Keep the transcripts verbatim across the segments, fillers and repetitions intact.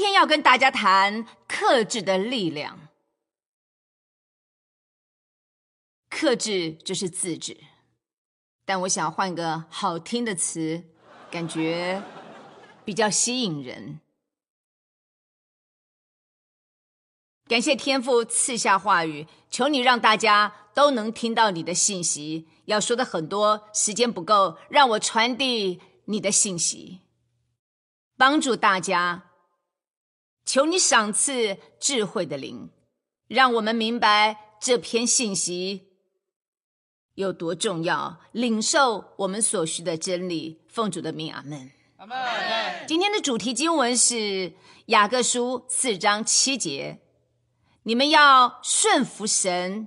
天要跟大家谈克制的力量。克制就是自制，但我想换个好听的词，感觉比较吸引人。感谢天父赐下话语，求你让大家都能听到你的信息。要说的很多，时间不够，让我传递你的信息，帮助大家。求你赏赐智慧的灵，让我们明白这篇信息有多重要，领受我们所需的真理。奉主的名，阿们。 阿们。 今天的主题经文是雅各书四章七节，你们要顺服神，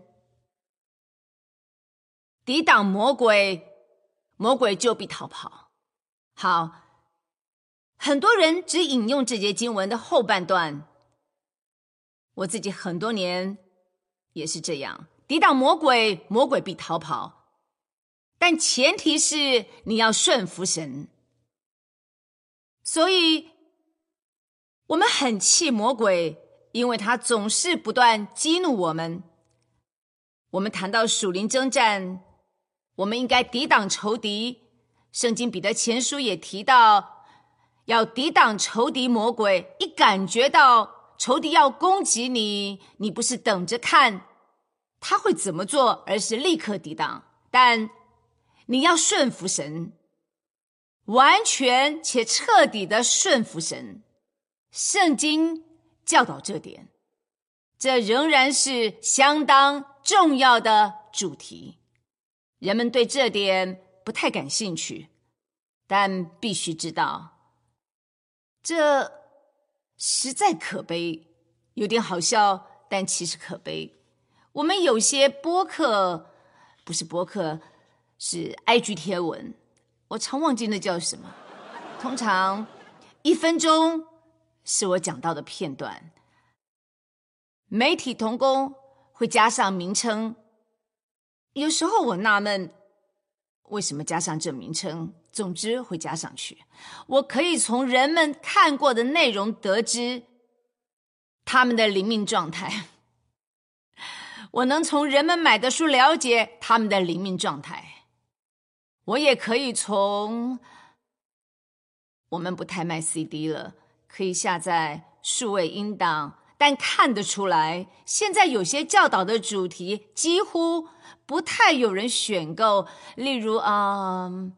抵挡魔鬼，魔鬼就必逃跑。好，很多人只引用这节经文的后半段，我自己很多年也是这样，抵挡魔鬼，魔鬼必逃跑，但前提是你要顺服神。所以我们很气魔鬼，因为他总是不断激怒我们。我们谈到属灵征战，我们应该抵挡仇敌。圣经彼得前书也提到要抵挡仇敌魔鬼，一感觉到仇敌要攻击你，你不是等着看他会怎么做，而是立刻抵挡。但你要顺服神，完全且彻底的顺服神。圣经教导这点，这仍然是相当重要的主题。人们对这点不太感兴趣，但必须知道，这实在可悲，有点好笑，但其实可悲。我们有些播客，不是播客，是 I G 贴文，我常忘记那叫什么。通常一分钟是我讲到的片段，媒体同工会加上名称，有时候我纳闷为什么加上这名称，总之会加上去。我可以从人们看过的内容得知他们的灵命状态，我能从人们买的书了解他们的灵命状态，我也可以从，我们不太卖 C D 了，可以下载数位音档，但看得出来，现在有些教导的主题几乎不太有人选购，例如嗯，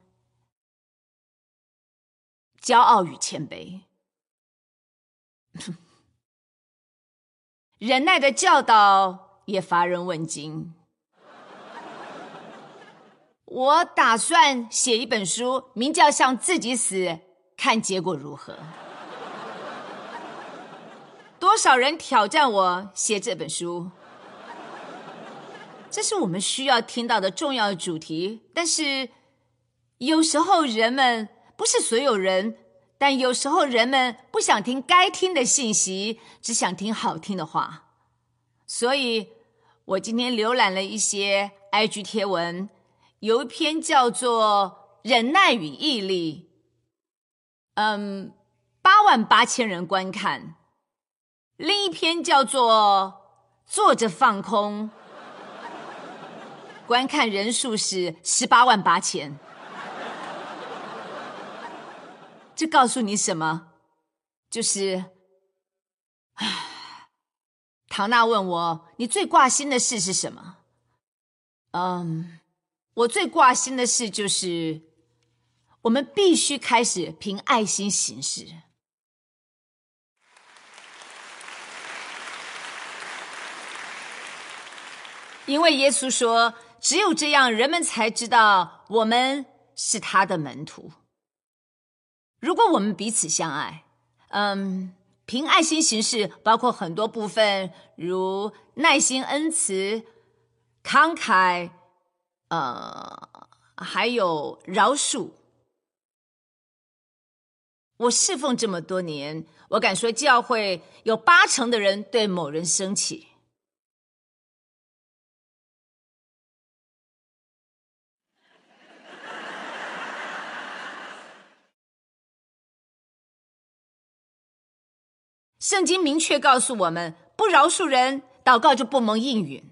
骄傲与谦卑，忍耐的教导也乏人问津。我打算写一本书，名叫《向自己死》，看结果如何。多少人挑战我写这本书？这是我们需要听到的重要主题，但是有时候人们，不是所有人，但有时候人们不想听该听的信息，只想听好听的话。所以我今天浏览了一些 I G 贴文，有一篇叫做《忍耐与毅力》，嗯，八万八千人观看。另一篇叫做《坐着放空》，观看人数是十八万八千。这告诉你什么？就是唐娜问我，你最挂心的事是什么？嗯，我最挂心的事就是我们必须开始凭爱心行事。因为耶稣说，只有这样人们才知道我们是他的门徒。如果我们彼此相爱，嗯，凭爱心行事包括很多部分，如耐心、恩慈、慷慨，呃，还有饶恕。我侍奉这么多年，我敢说教会有八成的人对某人生气。 圣经明确告诉我们，不饶恕人，祷告就不蒙应允。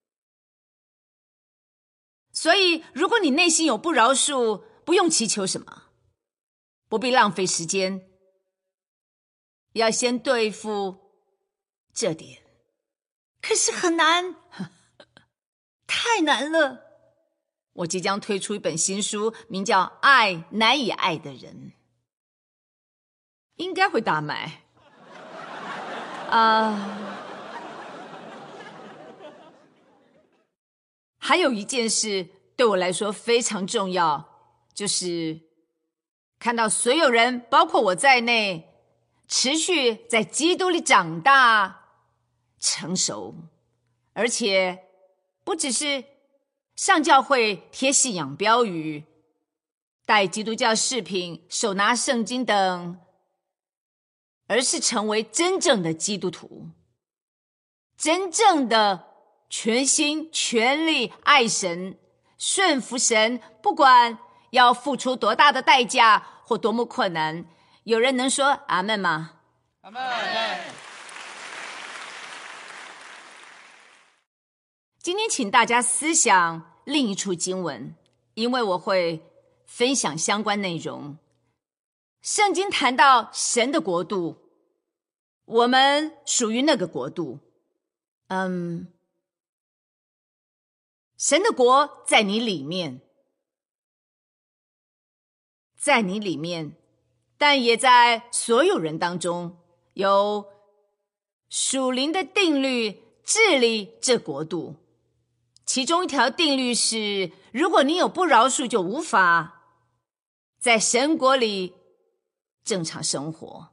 所以，如果你内心有不饶恕，不用祈求什么，不必浪费时间，要先对付这点。可是很难，太难了。我即将推出一本新书，名叫《爱难以爱的人》，应该会大卖。啊、uh, 还有一件事对我来说非常重要，就是看到所有人，包括我在内，持续在基督里长大、成熟，而且不只是上教会贴信仰标语、带基督教饰品、手拿圣经等，而是成为真正的基督徒，真正的全心全力爱神、顺服神，不管要付出多大的代价或多么困难。有人能说阿们吗？阿们。今天请大家思想另一处经文，因为我会分享相关内容。圣经谈到神的国度，我们属于那个国度。嗯，神的国在你里面，在你里面，但也在所有人当中，有属灵的定律治理这国度。其中一条定律是，如果你有不饶恕，就无法在神国里正常生活。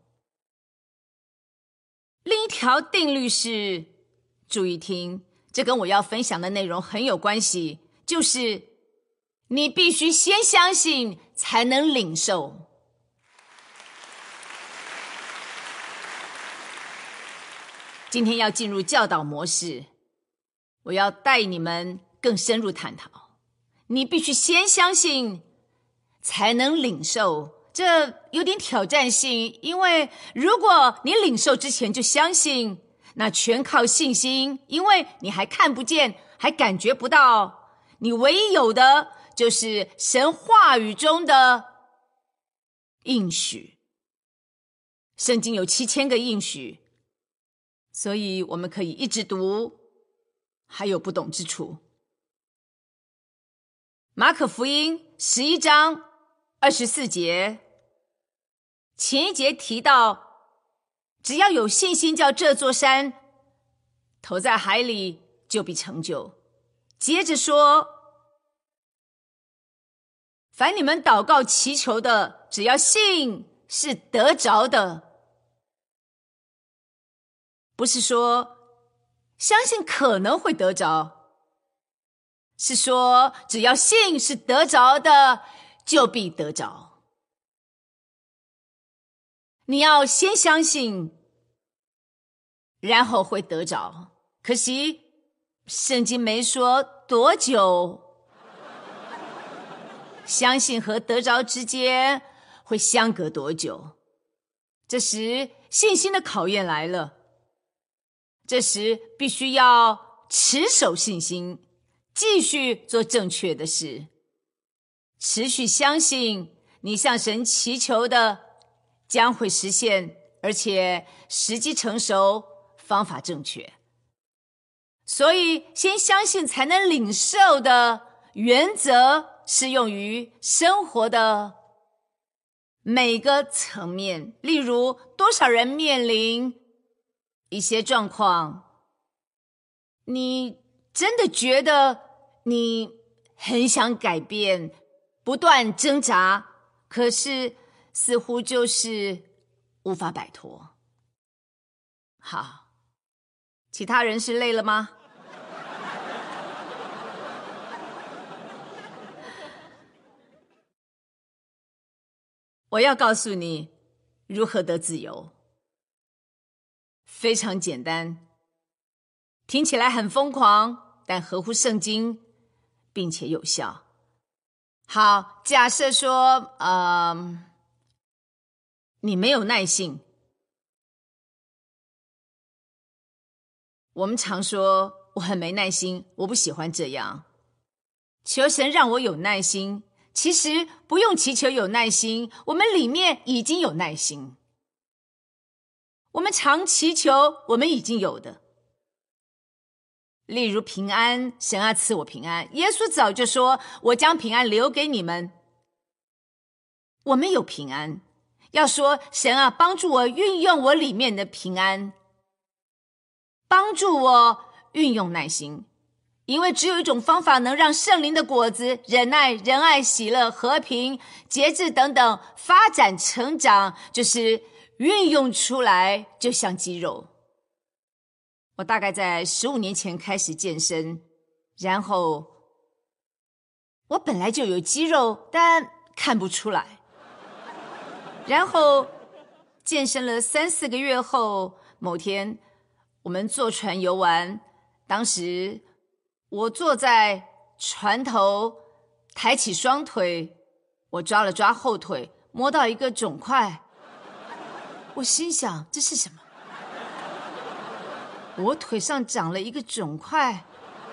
另一条定律是，注意听，这跟我要分享的内容很有关系，就是你必须先相信才能领受。今天要进入教导模式，我要带你们更深入探讨。你必须先相信才能领受，这有点挑战性，因为如果你领受之前就相信，那全靠信心，因为你还看不见，还感觉不到，你唯一有的就是神话语中的应许。圣经有七千个应许，所以我们可以一直读，还有不懂之处。马可福音十一章二十四节，前一节提到，只要有信心叫这座山投在海里，就必成就。接着说，凡你们祷告祈求的，只要信是得着的。不是说相信可能会得着，是说只要信是得着的，就必得着。你要先相信，然后会得着。可惜圣经没说多久，相信和得着之间会相隔多久。这时信心的考验来了，这时必须要持守信心，继续做正确的事，持续相信你向神祈求的将会实现，而且时机成熟，方法正确。所以先相信才能领受的原则适用于生活的每个层面。例如，多少人面临一些状况，你真的觉得你很想改变，不断挣扎，可是似乎就是无法摆脱。好，其他人是累了吗？我要告诉你如何得自由。非常简单，听起来很疯狂，但合乎圣经，并且有效。好，假设说，呃，你没有耐性， 我们常说我很没耐心，我不喜欢这样。求神让我有耐心，其实不用祈求有耐心，我们里面已经有耐心。我们常祈求我们已经有的，例如平安，神啊赐我平安，耶稣早就说我将平安留给你们。我们有平安，要说神啊帮助我运用我里面的平安，帮助我运用耐心，因为只有一种方法能让圣灵的果子忍耐、仁爱、喜乐、和平、节制等等发展成长，就是运用出来，就像肌肉。我大概在十五年前开始健身，然后我本来就有肌肉，但看不出来。然后健身了三四个月后，某天我们坐船游玩，当时我坐在船头，抬起双腿，我抓了抓后腿，摸到一个肿块，我心想这是什么？我腿上长了一个肿块，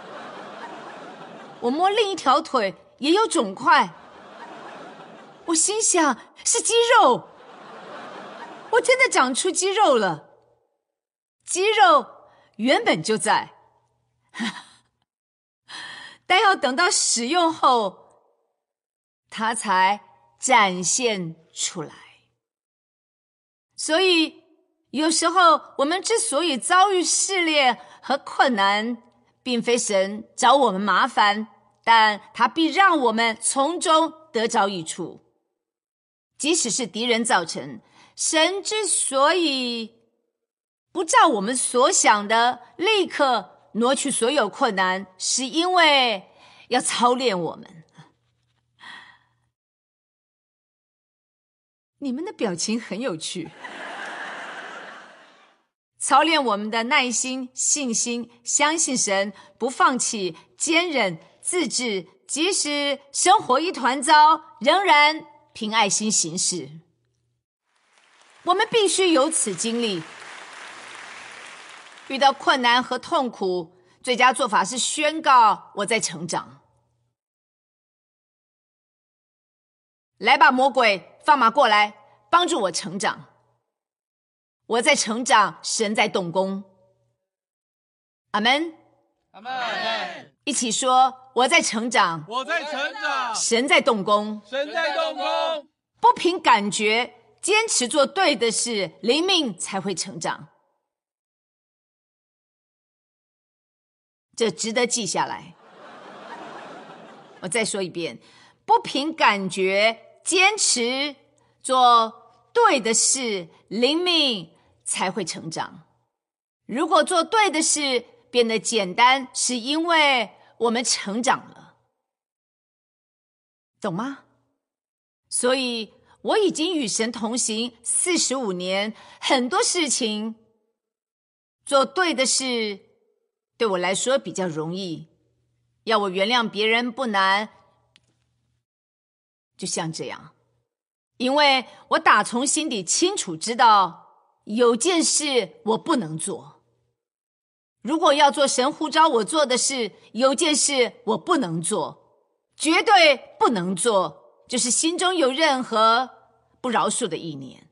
我摸另一条腿也有肿块，我心想是肌肉，我真的长出肌肉了。肌肉原本就在，但要等到使用后，它才展现出来。所以有时候我们之所以遭遇试炼和困难，并非神找我们麻烦，但他必让我们从中得着益处。即使是敌人造成，神之所以不照我们所想的立刻挪去所有困难，是因为要操练我们。你们的表情很有趣。操练我们的耐心、信心，相信神，不放弃，坚忍、自制，即使生活一团糟，仍然凭爱心行事。我们必须有此经历。遇到困难和痛苦，最佳做法是宣告我在成长。来吧，魔鬼，放马过来，帮助我成长。我在成长，神在动工。阿们， 阿们， 一起说，我在成长， 我在成长， 神在动工， 神在动工。 不凭感觉，坚持做对的事，灵命才会成长。这值得记下来。我再说一遍，不凭感觉，坚持做对的事，灵命才会成长。如果做对的事变得简单，是因为我们成长了，懂吗？所以我已经与神同行四十五年，很多事情做对的事对我来说比较容易，要我原谅别人不难，就像这样。因为我打从心底清楚知道，有件事我不能做。如果要做神呼召我做的事，有件事我不能做，绝对不能做，就是心中有任何不饶恕的意念。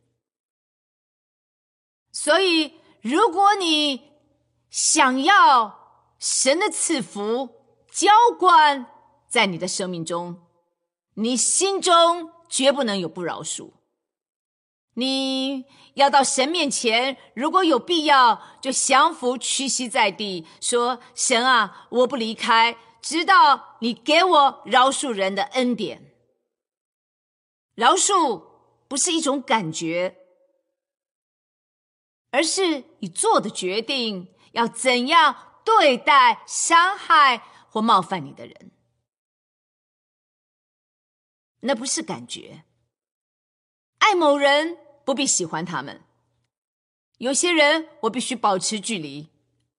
所以，如果你想要神的赐福浇灌在你的生命中，你心中绝不能有不饶恕。你要到神面前，如果有必要，就降服屈膝在地，说：神啊，我不离开，直到你给我饶恕人的恩典。饶恕不是一种感觉，而是你做的决定，要怎样对待伤害或冒犯你的人。那不是感觉。爱某人不必喜欢他们，有些人我必须保持距离。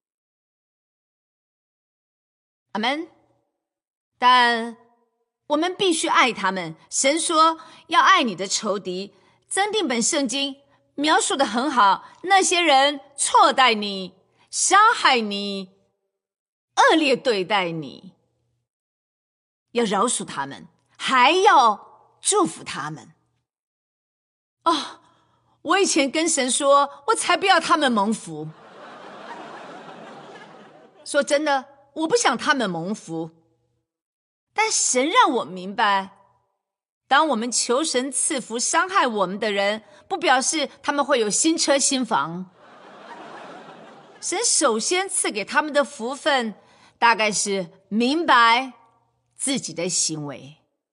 阿们。但我们必须爱他们。神说要爱你的仇敌。增订本圣经描述得很好，那些人错待你， 杀害你，恶劣对待你，要饶恕他们，还要祝福他们。哦，我以前跟神说，我才不要他们蒙福。说真的，我不想他们蒙福。但神让我明白，当我们求神赐福伤害我们的人，不表示他们会有新车新房。神首先赐给他们的福分，大概是明白自己的行为。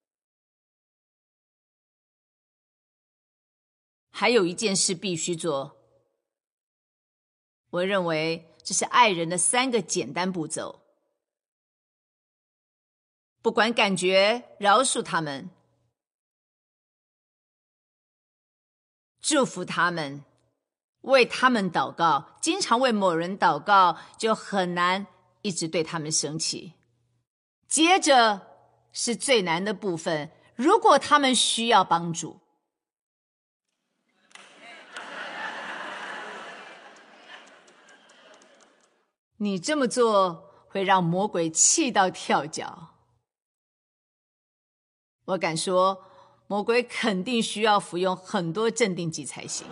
还有一件事必须做，我认为这是爱人的三个简单步骤。不管感觉，饶恕他们，祝福他们，为他们祷告。经常为某人祷告，就很难一直对他们生气。接着是最难的部分，如果他们需要帮助，你这么做会让魔鬼气到跳脚。我敢说，魔鬼肯定需要服用很多镇定剂才行。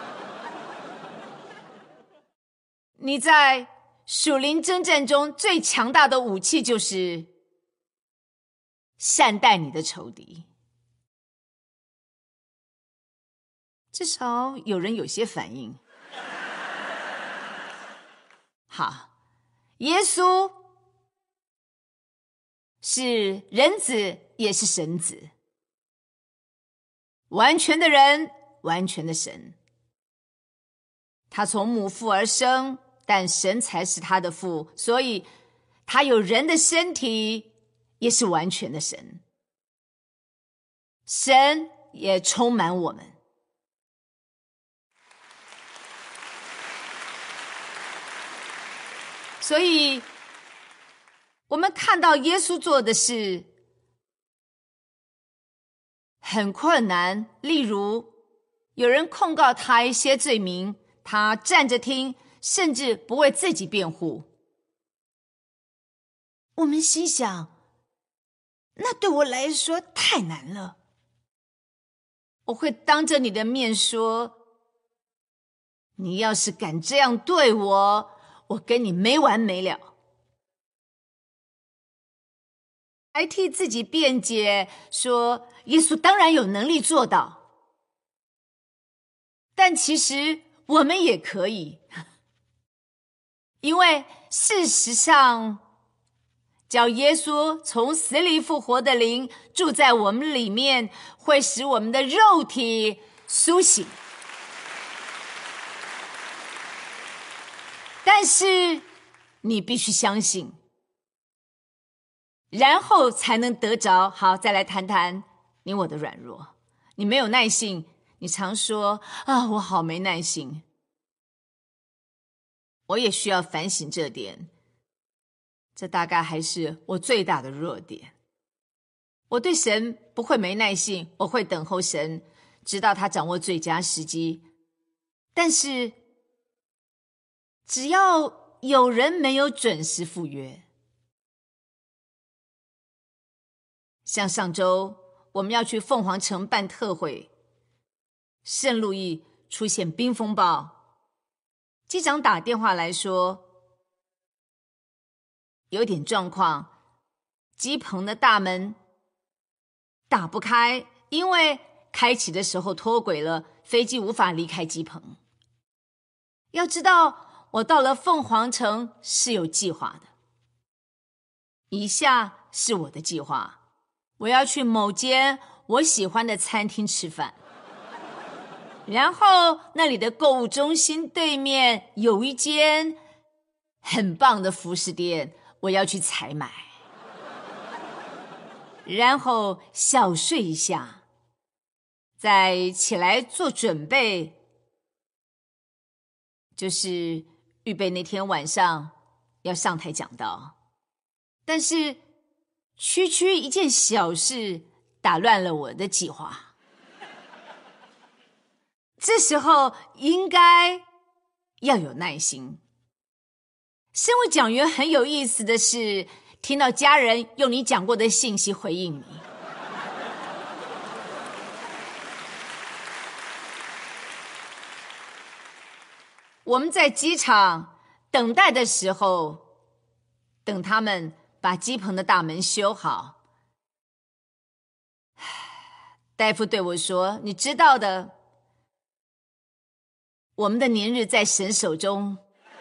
你在属灵征战中最强大的武器就是善待你的仇敌。至少有人有些反应。好，耶稣是人子，也是神子，完全的人，完全的神。他从母腹而生，但神才是他的父，所以他有人的身体，也是完全的神。神也充满我们。所以我们看到耶稣做的事很困难，例如有人控告他一些罪名，他站着听，甚至不为自己辩护。我们心想，那对我来说太难了。我会当着你的面说，你要是敢这样对我，我跟你没完没了。还替自己辩解说，耶稣当然有能力做到，但其实我们也可以，因为事实上，叫耶稣从死里复活的灵住在我们里面，会使我们的肉体苏醒。但是你必须相信，然后才能得着。好，再来谈谈你我的软弱。你没有耐性，你常说啊，我好没耐性。我也需要反省这点，这大概还是我最大的弱点。我对神不会没耐性，我会等候神，直到他掌握最佳时机。但是只要有人没有准时赴约，像上周我们要去凤凰城办特会，圣路易出现冰风暴，机长打电话来说有点状况，机棚的大门打不开，因为开启的时候脱轨了，飞机无法离开机棚。要知道，我到了凤凰城是有计划的。以下是我的计划，我要去某间我喜欢的餐厅吃饭，然后那里的购物中心对面有一间很棒的服饰店，我要去采买，然后小睡一下，再起来做准备，就是预备那天晚上要上台讲道。但是区区一件小事打乱了我的计划。这时候应该要有耐心， 身为讲员很有意思的是，听到家人用你讲过的信息回应你。我们在机场等待的时候，等他们把机棚的大门修好，大夫对我说，你知道的，我们的年日在神手中。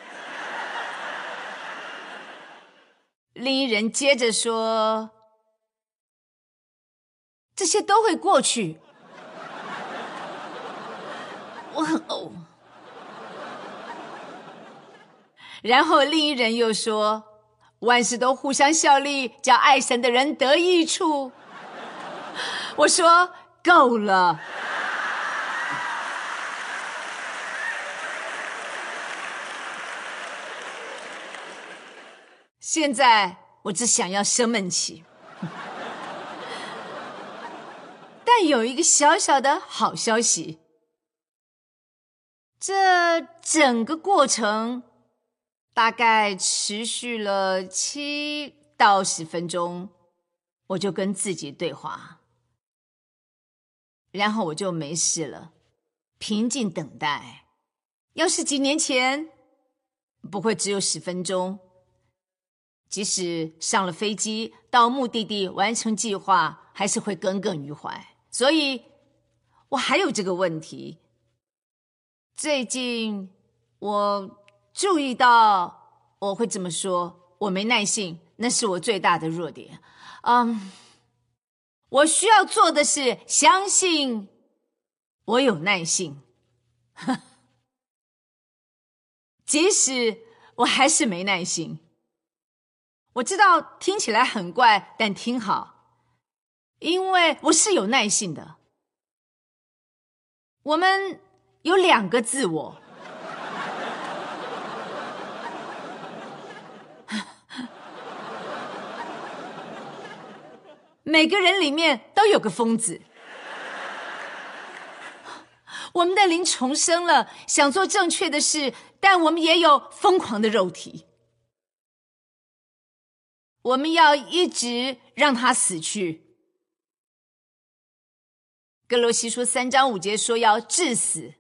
另一人接着说，这些都会过去。我很呕。然后另一人又说，万事都互相效力，叫爱神的人得益处。我说够了。现在我只想要生闷气。但有一个小小的好消息，这整个过程大概持续了七到十分钟，我就跟自己对话，然后我就没事了，平静等待。要是几年前，不会只有十分钟，即使上了飞机到目的地完成计划，还是会耿耿于怀。所以我还有这个问题。最近我注意到，我会这么说，我没耐性，那是我最大的弱点。嗯，我需要做的是相信我有耐性。即使我还是没耐心。我知道听起来很怪，但听好，因为我是有耐性的。我们有两个自我，每个人里面都有个疯子。我们的灵重生了，想做正确的事，但我们也有疯狂的肉体。我们要一直让它死去。哥罗西书三章五节说要治死。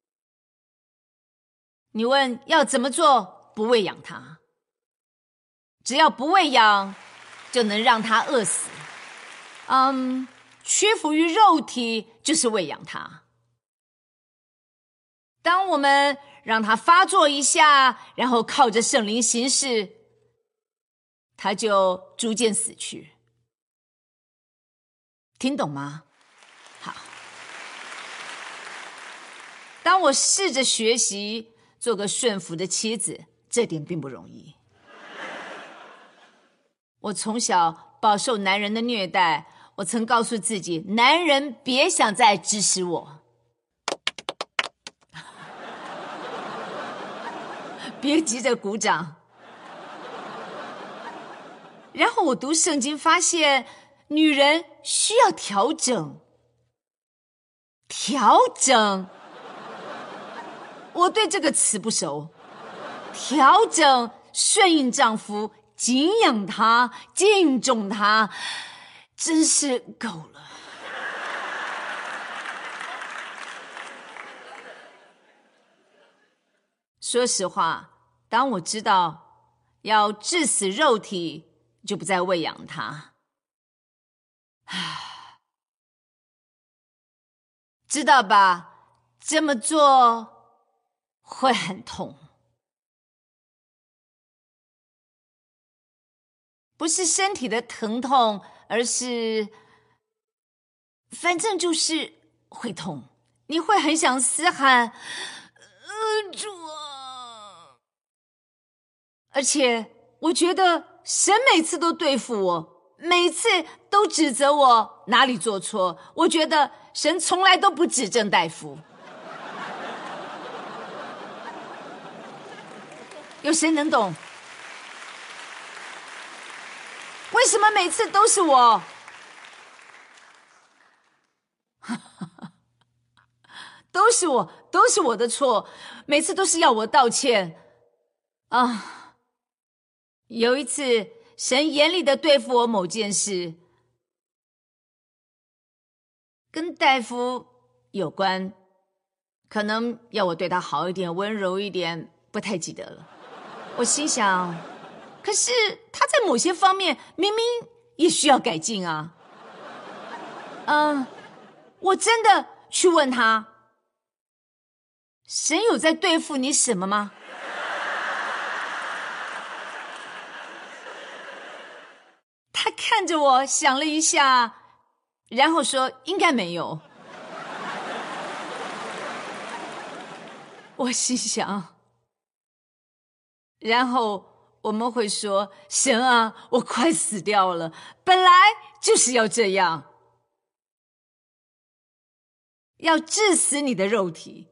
你问要怎么做？不喂养它。只要不喂养，就能让它饿死。嗯，屈服于肉体就是喂养它。当我们让它发作一下，然后靠着圣灵行事，它就逐渐死去。听懂吗？好。当我试着学习做个顺服的妻子，这点并不容易。我从小饱受男人的虐待，我曾告诉自己，男人别想再指使我。别急着鼓掌。然后我读圣经发现，女人需要调整。调整，我对这个词不熟。调整，顺应丈夫，敬仰他，敬重他，真是够了。说实话，当我知道要治死肉体，就不再喂养它。知道吧？这么做会很痛。不是身体的疼痛，而是反正就是会痛。你会很想嘶喊，呃，主啊！而且我觉得神每次都对付我，每次都指责我哪里做错。我觉得神从来都不指正大夫。有谁能懂？为什么每次都是我？都是我，都是我的错，每次都是要我道歉啊！ 有一次，神严厉的对付我某件事，跟大夫有关，可能要我对他好一点，温柔一点，不太记得了。我心想，可是他在某些方面明明也需要改进啊。嗯，我真的去问他，神有在对付你什么吗？他看着我想了一下，然后说应该没有。我心想，然后我们会说，神啊，我快死掉了，本来就是要这样，要治死你的肉体。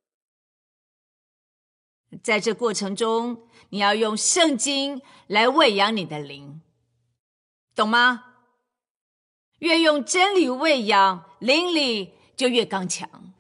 在这过程中，你要用圣经来喂养你的灵，懂吗？越用真理喂养，灵里就越刚强。